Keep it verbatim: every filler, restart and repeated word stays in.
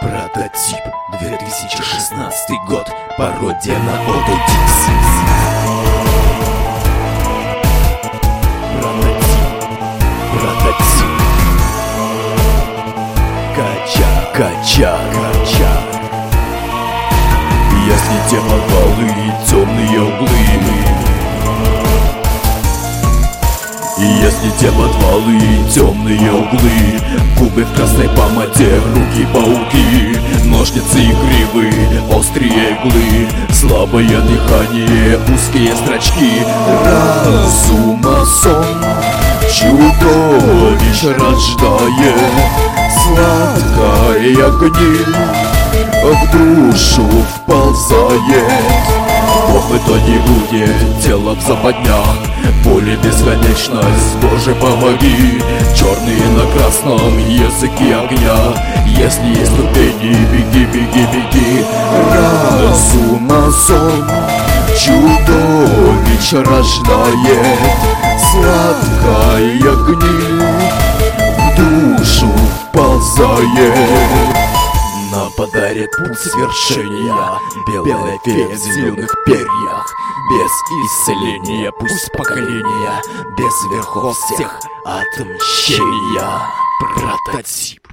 Прототип, две тысячи шестнадцатый год, пародия на Autodesk. Прототип, прототип. Кача, кача, кача. Если те подвалы и темные углы, и если те подвалы и темные углы, губы в красной помаде, руки-пауки, ножницы и гривы, острые иглы, слабое дыхание, узкие зрачки, разума сон, чудовищ рождает, сладкая гниль в душу вползает. Бог это не будет, тело в западнях, поле бесконечность, Боже помоги. Черные на красном, языки огня, если есть ступени, беги, беги, беги. Разума сон, чудовищ рождает, сладкая гниль в душу вползает. Нам подарит путь свершения белая фея в зеленых перьях. Без исцеления, пусть поколения, без верхов всех отмщения. Прототип.